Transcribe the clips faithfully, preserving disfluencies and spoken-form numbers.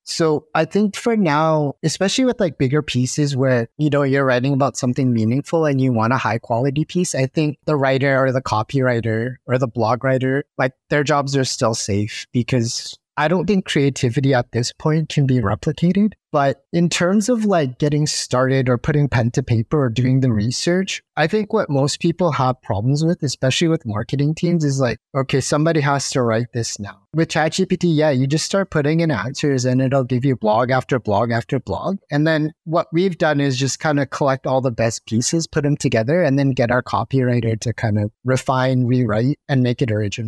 So I think for now, especially with like bigger pieces where, you know, you're writing about something meaningful and you want a high quality piece, I think the writer or the copywriter or the blog writer, like their jobs are still safe because I don't think creativity at this point can be replicated. But in terms of like getting started or putting pen to paper or doing the research, I think what most people have problems with, especially with marketing teams, is like, okay, somebody has to write this now. With ChatGPT, yeah, you just start putting in answers and it'll give you blog after blog after blog. And then what we've done is just kind of collect all the best pieces, put them together, and then get our copywriter to kind of refine, rewrite, and make it original.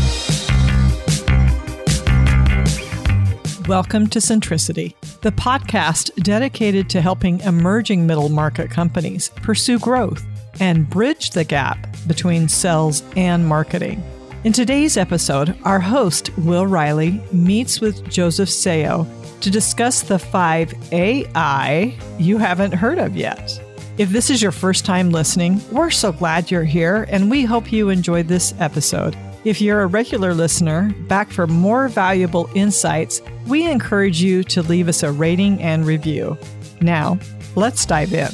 Welcome to Centricity, the podcast dedicated to helping emerging middle market companies pursue growth and bridge the gap between sales and marketing. In today's episode, our host, Will Riley, meets with Joseph Sayo to discuss the five A I you haven't heard of yet. If this is your first time listening, we're so glad you're here, and we hope you enjoyed this episode. If you're a regular listener, back for more valuable insights, we encourage you to leave us a rating and review. Now, let's dive in.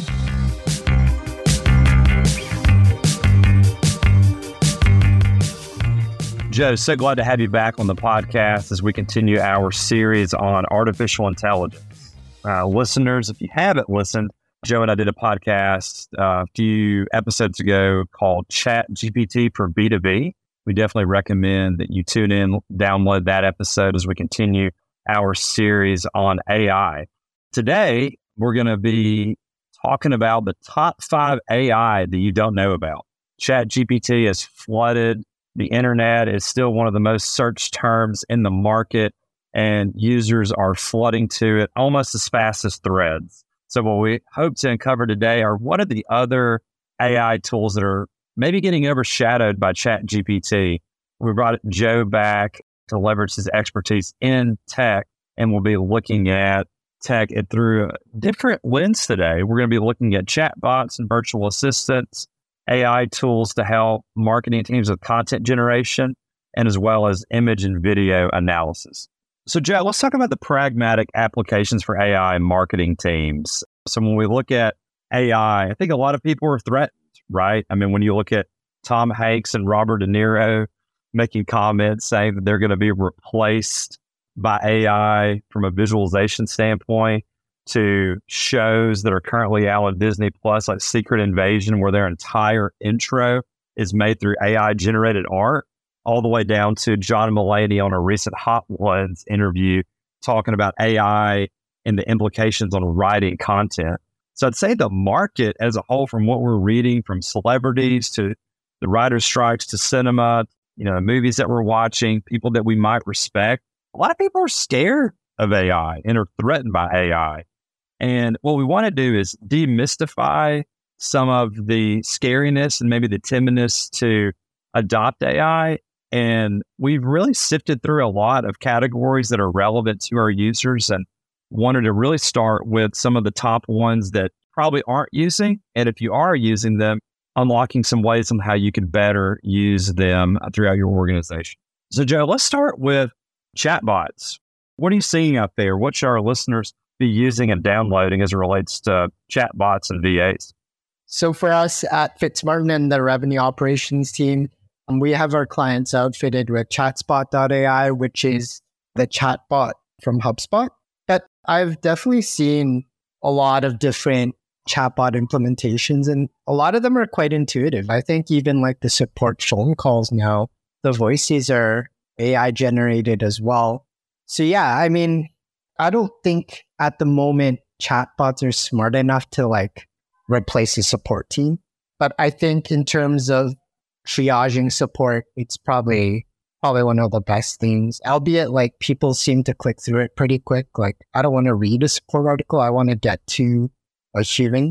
Joe, so glad to have you back on the podcast as we continue our series on artificial intelligence. Uh, listeners, if you haven't listened, Joe and I did a podcast uh, a few episodes ago called ChatGPT for B two B. We definitely recommend that you tune in, download that episode as we continue our series on A I. Today, we're going to be talking about the top five A I that you don't know about. ChatGPT has flooded the internet. It's still one of the most searched terms in the market, and users are flooding to it almost as fast as Threads. So what we hope to uncover today are what are the other A I tools that are maybe getting overshadowed by ChatGPT. We brought Joe back to leverage his expertise in tech, and we'll be looking at tech through a different lens today. We're going to be looking at chatbots and virtual assistants, A I tools to help marketing teams with content generation, and as well as image and video analysis. So, Joe, let's talk about the pragmatic applications for A I in marketing teams. So when we look at A I, I think a lot of people are threatened, right? I mean, when you look at Tom Hanks and Robert De Niro making comments saying that they're going to be replaced by A I from a visualization standpoint, to shows that are currently out on Disney Plus, like Secret Invasion, where their entire intro is made through A I generated art, all the way down to John Mulaney on a recent Hot Ones interview talking about A I and the implications on writing content. So I'd say the market as a whole, from what we're reading, from celebrities to the writer's strikes to cinema, you know, movies that we're watching, people that we might respect, a lot of people are scared of A I and are threatened by A I. And what we want to do is demystify some of the scariness and maybe the timidness to adopt A I. And we've really sifted through a lot of categories that are relevant to our users, and wanted to really start with some of the top ones that probably aren't using. And if you are using them, unlocking some ways on how you can better use them throughout your organization. So, Joe, let's start with chatbots. What are you seeing out there? What should our listeners be using and downloading as it relates to chatbots and V As? So for us at Fitzmartin and the revenue operations team, um, we have our clients outfitted with Chatspot dot A I, which is the chatbot from HubSpot. But I've definitely seen a lot of different chatbot implementations, and a lot of them are quite intuitive. I think even like the support phone calls now, the voices are A I generated as well. So yeah, I mean, I don't think at the moment chatbots are smart enough to like replace a support team. But I think in terms of triaging support, it's probably probably one of the best things, albeit like people seem to click through it pretty quick. Like, I don't want to read a support article. I want to get to achieving.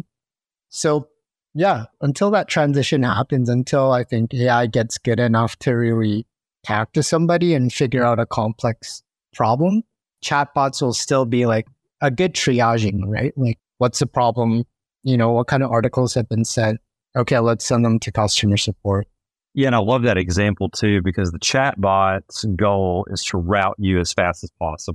So yeah, until that transition happens, until I think A I gets good enough to really talk to somebody and figure out a complex problem, chatbots will still be like a good triaging, right? Like, what's the problem? You know, what kind of articles have been sent? Okay, let's send them to customer support. Yeah, and I love that example too, because the chatbot's goal is to route you as fast as possible.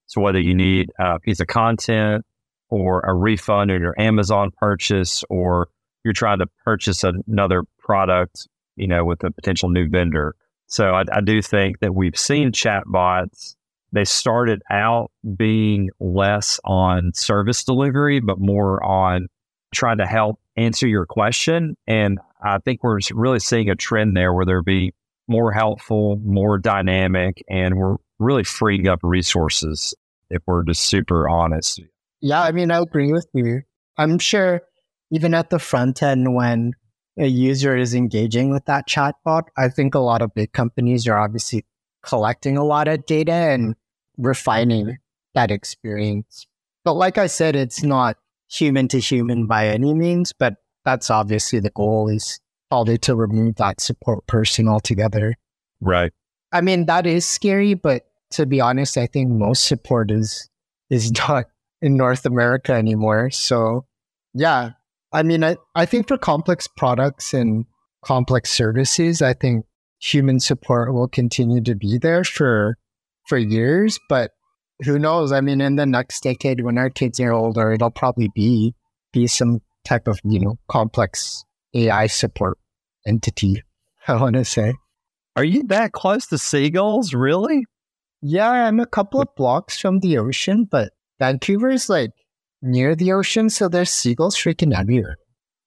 So whether you need a piece of content or a refund on your Amazon purchase, or you're trying to purchase another product, you know, with a potential new vendor. So I, I do think that we've seen chatbots. They started out being less on service delivery, but more on trying to help answer your question. And I think we're really seeing a trend there where they'll be more helpful, more dynamic, and we're really freeing up resources if we're just super honest. Yeah, I mean, I agree with you. I'm sure even at the front end, when a user is engaging with that chatbot, I think a lot of big companies are obviously collecting a lot of data and refining that experience. But like I said, it's not human to human by any means, but that's obviously the goal, is probably to remove that support person altogether. Right. I mean, that is scary, but to be honest, I think most support is is not in North America anymore. So yeah, I mean, I, I think for complex products and complex services, I think human support will continue to be there for for years, but who knows? I mean, in the next decade, when our kids are older, it'll probably be be some type of, you know, complex A I support entity, I want to say. Are you that close to seagulls, really? Yeah, I'm a couple of blocks from the ocean, but Vancouver is like near the ocean, so there's seagulls freaking everywhere.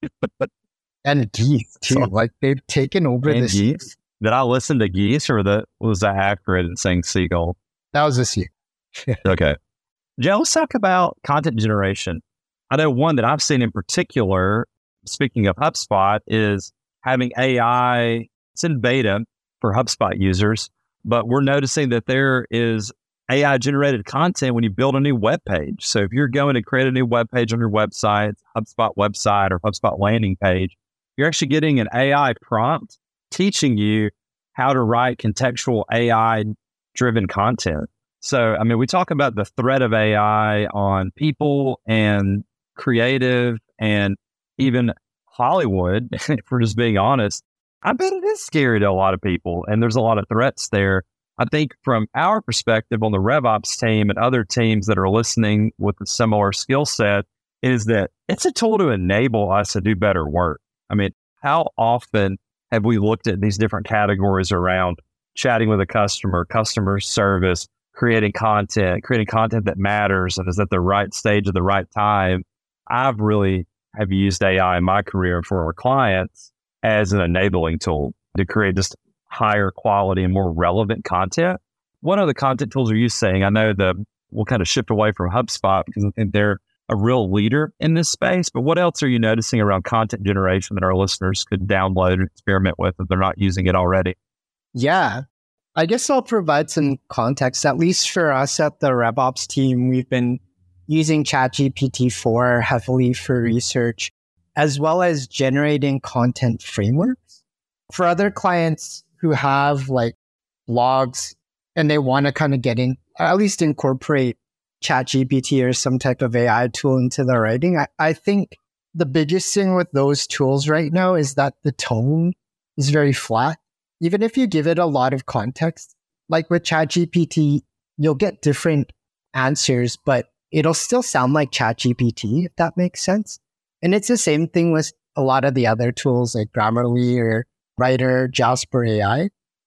And geese too. So, like they've taken over the geese. Did I listen to geese, or that was that accurate in saying seagull? That was this year. Okay. Joe, let's talk about content generation. I know one that I've seen in particular, speaking of HubSpot, is having A I. It's in beta for HubSpot users, but we're noticing that there is A I generated content when you build a new web page. So if you're going to create a new web page on your website, HubSpot website or HubSpot landing page, you're actually getting an A I prompt teaching you how to write contextual A I driven content. So, I mean, we talk about the threat of A I on people and creative and even Hollywood, if we're just being honest. I bet it is scary to a lot of people, and there's a lot of threats there. I think from our perspective on the RevOps team and other teams that are listening with a similar skill set, is that it's a tool to enable us to do better work. I mean, how often have we looked at these different categories around chatting with a customer, customer service, creating content, creating content that matters and is at the right stage at the right time? I've really have used A I in my career for our clients as an enabling tool to create just higher quality and more relevant content. What other content tools are you saying? I know that we'll kind of shift away from HubSpot because I think they're a real leader in this space, but what else are you noticing around content generation that our listeners could download and experiment with if they're not using it already? Yeah, I guess I'll provide some context. At least for us at the RevOps team, we've been using ChatGPT four heavily for research, as well as generating content frameworks. For other clients who have like blogs and they want to kind of get in, at least incorporate ChatGPT or some type of A I tool into their writing, I, I think the biggest thing with those tools right now is that the tone is very flat. Even if you give it a lot of context, like with ChatGPT, you'll get different answers, but it'll still sound like ChatGPT, if that makes sense. And it's the same thing with a lot of the other tools like Grammarly or Writer, Jasper A I.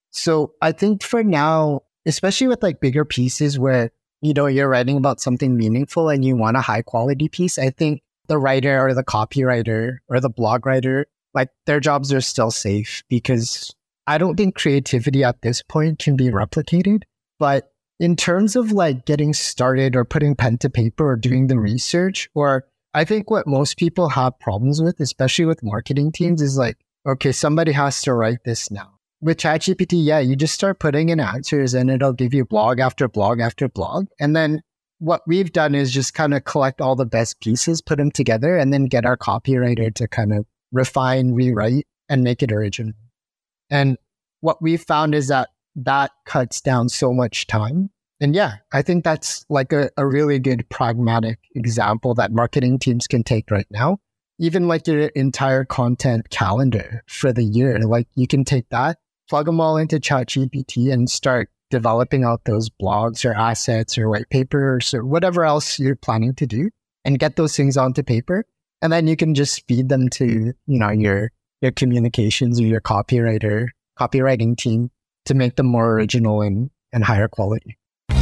So I think for now, especially with like bigger pieces where, you know, you're writing about something meaningful and you want a high quality piece, I think the writer or the copywriter or the blog writer, like their jobs are still safe, because I don't think creativity at this point can be replicated. But in terms of like getting started or putting pen to paper or doing the research, or I think what most people have problems with, especially with marketing teams, is like, okay, somebody has to write this now. With ChatGPT, yeah, you just start putting in answers and it'll give you blog after blog after blog. And then what we've done is just kind of collect all the best pieces, put them together, and then get our copywriter to kind of refine, rewrite, and make it original. And what we've found is that that cuts down so much time. And yeah, I think that's like a, a really good pragmatic example that marketing teams can take right now. Even like your entire content calendar for the year, like you can take that, plug them all into ChatGPT and start developing out those blogs or assets or white papers or whatever else you're planning to do and get those things onto paper. And then you can just feed them to, you know, your, your communications or your copywriter, copywriting team to make them more original and, and higher quality.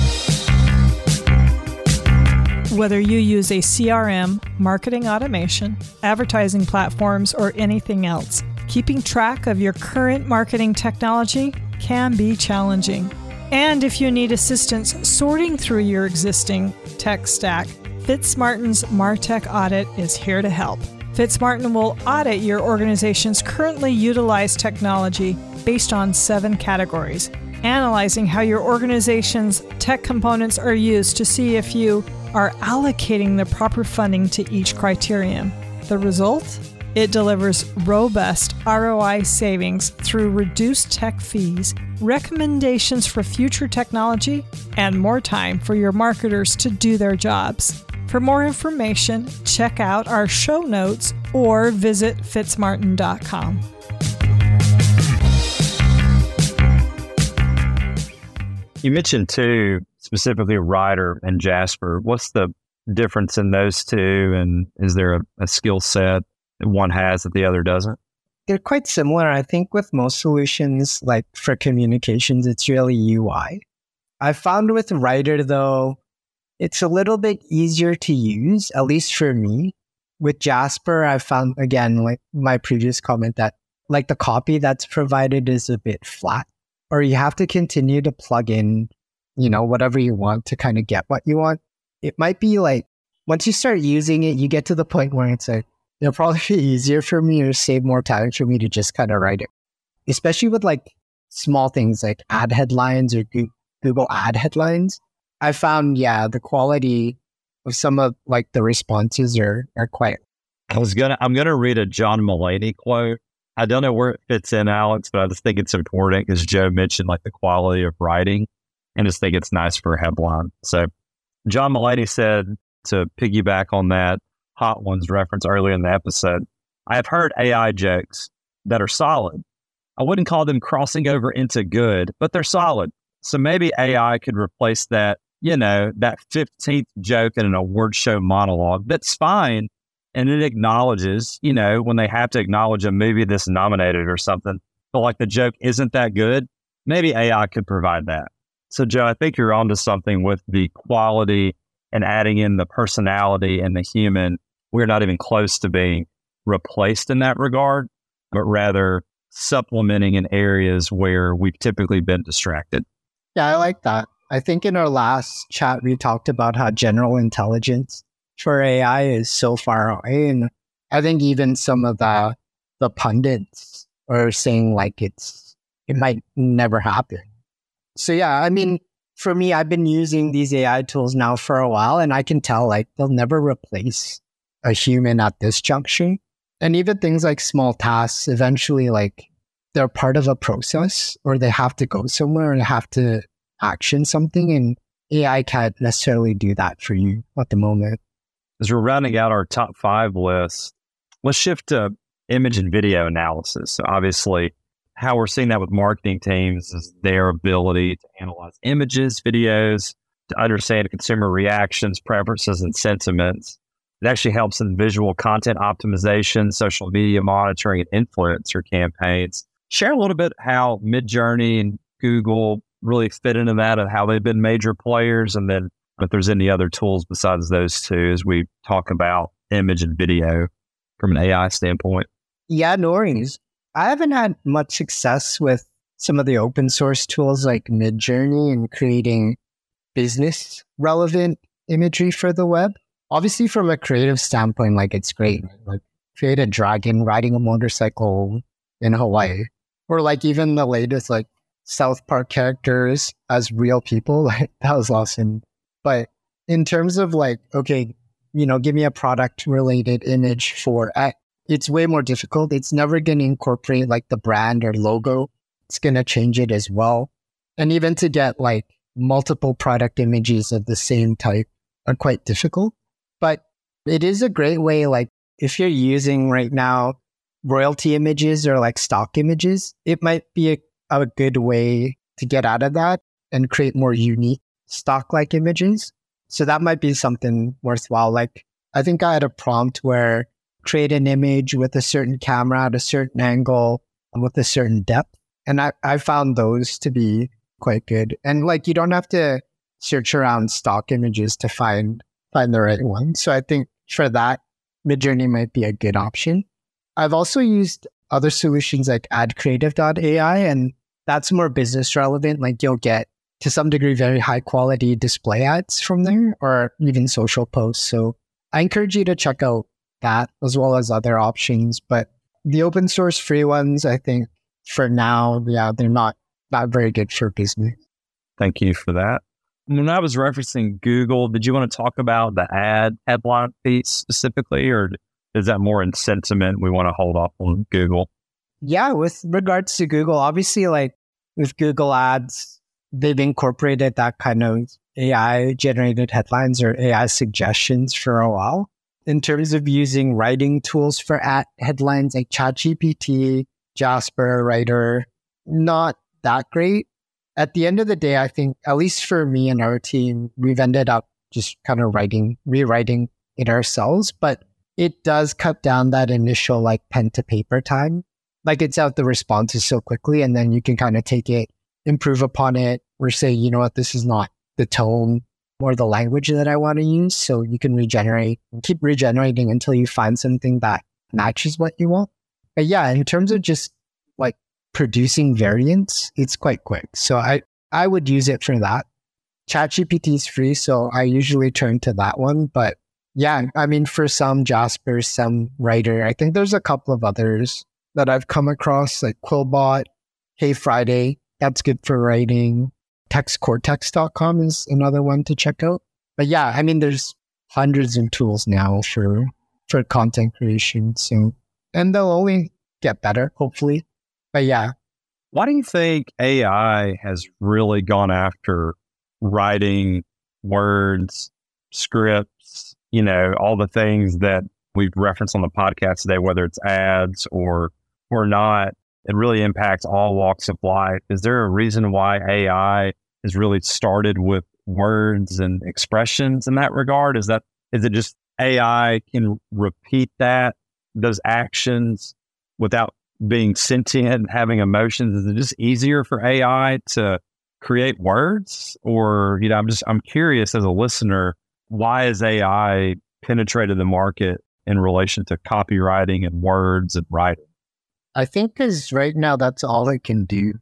Whether you use a C R M, marketing automation, advertising platforms, or anything else, keeping track of your current marketing technology can be challenging. And if you need assistance sorting through your existing tech stack, Fitzmartin's MarTech Audit is here to help. Fitzmartin will audit your organization's currently utilized technology based on seven categories, analyzing how your organization's tech components are used to see if you are allocating the proper funding to each criterion. The result? It delivers robust R O I savings through reduced tech fees, recommendations for future technology, and more time for your marketers to do their jobs. For more information, check out our show notes or visit fitzmartin dot com. You mentioned too, specifically Ryder and Jasper. What's the difference in those two? And is there a, a skill set that one has that the other doesn't? They're quite similar. I think with most solutions, like for communications, it's really U I. I found with Ryder, though, it's a little bit easier to use, at least for me. With Jasper, I found, again, like my previous comment, that like the copy that's provided is a bit flat, or you have to continue to plug in, you know, whatever you want to kind of get what you want. It might be like, once you start using it, you get to the point where it's like, it'll probably be easier for me or save more time for me to just kind of write it. Especially with like small things like ad headlines or Google ad headlines. I found, yeah, the quality of some of like the responses are, are quite. I was gonna, I'm gonna read a John Mulaney quote. I don't know where it fits in, Alex, but I just think it's important because Joe mentioned like the quality of writing, and just think it's nice for a headline. So John Mulaney said, to piggyback on that Hot Ones reference earlier in the episode, I have heard A I jokes that are solid. I wouldn't call them crossing over into good, but they're solid. So maybe A I could replace that, you know, that fifteenth joke in an award show monologue. That's fine. And it acknowledges, you know, when they have to acknowledge a movie that's nominated or something, but like the joke isn't that good, maybe A I could provide that. So Joe, I think you're onto something with the quality and adding in the personality and the human. We're not even close to being replaced in that regard, but rather supplementing in areas where we've typically been distracted. Yeah, I like that. I think in our last chat, we talked about how general intelligence for A I is so far away. And I think even some of the the pundits are saying like it's it might never happen. So yeah, I mean, for me, I've been using these A I tools now for a while, and I can tell like they'll never replace a human at this juncture. And even things like small tasks, eventually like they're part of a process, or they have to go somewhere and have to action something. And A I can't necessarily do that for you at the moment. As we're rounding out our top five list, let's shift to image and video analysis. So obviously, how we're seeing that with marketing teams is their ability to analyze images, videos, to understand consumer reactions, preferences, and sentiments. It actually helps in visual content optimization, social media monitoring, and influencer campaigns. Share a little bit how Midjourney and Google really fit into that and how they've been major players, and then if there's any other tools besides those two as we talk about image and video from an A I standpoint. Yeah, no worries. I haven't had much success with some of the open source tools like Midjourney and creating business relevant imagery for the web. Obviously, from a creative standpoint, like it's great. Like create a dragon riding a motorcycle in Hawaii, or like even the latest like South Park characters as real people. Like that was awesome. But in terms of like, okay, you know, give me a product related image for X, it's way more difficult. It's never going to incorporate like the brand or logo. It's going to change it as well. And even to get like multiple product images of the same type are quite difficult. But it is a great way, like if you're using right now royalty images or like stock images, it might be a, a good way to get out of that. and create more unique stock-like images. So that might be something worthwhile. Like, I think I had a prompt where create an image with a certain camera at a certain angle with a certain depth. And I, I found those to be quite good. And like, you don't have to search around stock images to find find the right one. So I think for that, Midjourney might be a good option. I've also used other solutions like add creative dot A I, and that's more business relevant. Like, you'll get, to some degree, very high quality display ads from there, or even social posts. So I encourage you to check out that as well as other options. But the open source free ones, I think for now, yeah, they're not, not very good for business. Thank you for that. When I was referencing Google, did you want to talk about the ad headline piece specifically, or is that more in sentiment? We want to hold off on Google. Yeah, with regards to Google, obviously, like with Google Ads, they've incorporated that kind of A I generated headlines or A I suggestions for a while. In terms of using writing tools for ad headlines like ChatGPT, Jasper, Writer, not that great. At the end of the day, I think, at least for me and our team, we've ended up just kind of writing, rewriting it ourselves. But it does cut down that initial like pen to paper time. Like, it's out the responses so quickly, and then you can kind of take it, improve upon it, or say, you know what, this is not the tone or the language that I want to use. So you can regenerate and keep regenerating until you find something that matches what you want. But yeah, in terms of just like producing variants, it's quite quick. So I, I would use it for that. ChatGPT is free, so I usually turn to that one. But yeah, I mean, for some Jasper, some Writer, I think there's a couple of others that I've come across, like Quillbot, Hey Friday. That's good for writing. text cortex dot com is another one to check out. But yeah, I mean, there's hundreds of tools now for for content creation. So, and they'll only get better, hopefully. But yeah. Why do you think A I has really gone after writing words, scripts, you know, all the things that we've referenced on the podcast today, whether it's ads or or not? It really impacts all walks of life. Is there a reason why A I has really started with words and expressions in that regard? Is that, is it just A I can repeat that, those actions without being sentient and having emotions? Is it just easier for A I to create words? Or, you know, I'm just, I'm curious as a listener, why has A I penetrated the market in relation to copywriting and words and writing? I think because right now that's all it can do.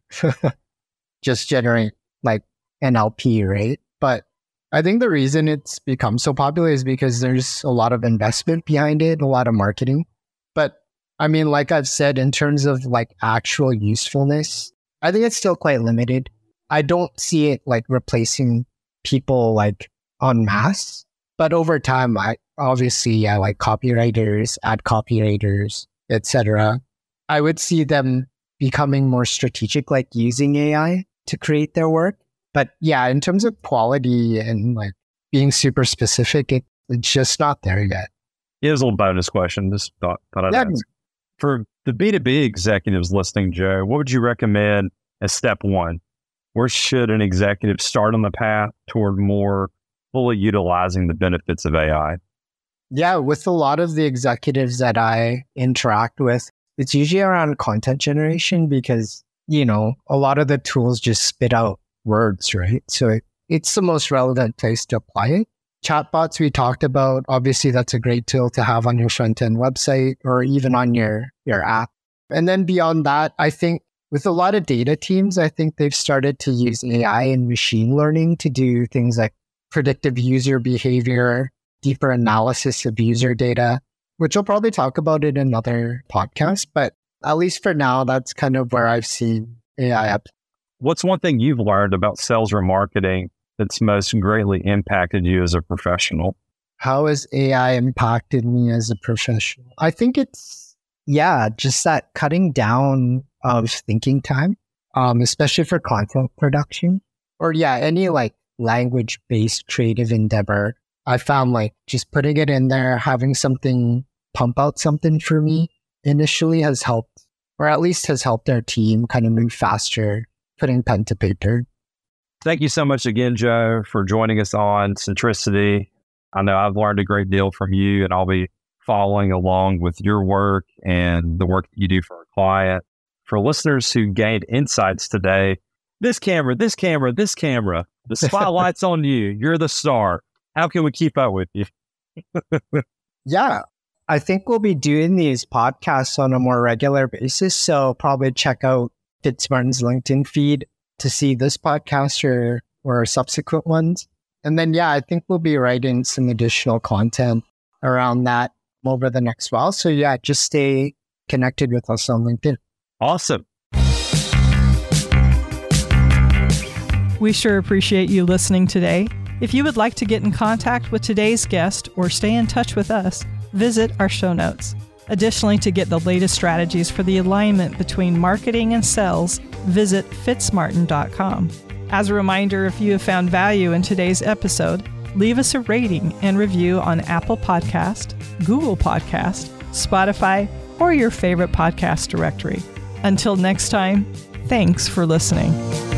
Just generate like N L P, right? But I think the reason it's become so popular is because there's a lot of investment behind it, a lot of marketing. But I mean, like I've said, in terms of like actual usefulness, I think it's still quite limited. I don't see it like replacing people like en masse. But over time, I obviously, yeah, like copywriters, ad copywriters, et cetera, I would see them becoming more strategic, like using A I to create their work. But yeah, in terms of quality and like being super specific, it, it's just not there yet. Here's a little bonus question. Just thought, thought I'd Yeah. ask. For the B two B executives listening, Joe, what would you recommend as step one? Where should an executive start on the path toward more fully utilizing the benefits of A I? Yeah, with a lot of the executives that I interact with, it's usually around content generation because, you know, a lot of the tools just spit out words, right? So it, it's the most relevant place to apply it. Chatbots we talked about, obviously that's a great tool to have on your front-end website or even on your, your app. And then beyond that, I think with a lot of data teams, I think they've started to use A I and machine learning to do things like predictive user behavior, deeper analysis of user data, which we'll probably talk about in another podcast. But at least for now, that's kind of where I've seen A I up. What's one thing you've learned about sales or marketing that's most greatly impacted you as a professional? How has A I impacted me as a professional? I think it's, yeah, just that cutting down of thinking time, um, especially for content production or yeah, any like language-based creative endeavor. I found like just putting it in there, having something pump out something for me initially has helped, or at least has helped our team kind of move faster, putting pen to paper. Thank you so much again, Joe, for joining us on Centricity. I know I've learned a great deal from you, and I'll be following along with your work and the work that you do for our client. For listeners who gained insights today, this camera, this camera, this camera, the spotlight's on you. You're the star. How can we keep up with you? Yeah, I think we'll be doing these podcasts on a more regular basis. So probably check out Fitzmartin's LinkedIn feed to see this podcast or, or subsequent ones. And then, yeah, I think we'll be writing some additional content around that over the next while. So yeah, just stay connected with us on LinkedIn. Awesome. We sure appreciate you listening today. If you would like to get in contact with today's guest or stay in touch with us, visit our show notes. Additionally, to get the latest strategies for the alignment between marketing and sales, visit fitzmartin dot com. As a reminder, if you have found value in today's episode, leave us a rating and review on Apple Podcast, Google Podcast, Spotify, or your favorite podcast directory. Until next time, thanks for listening.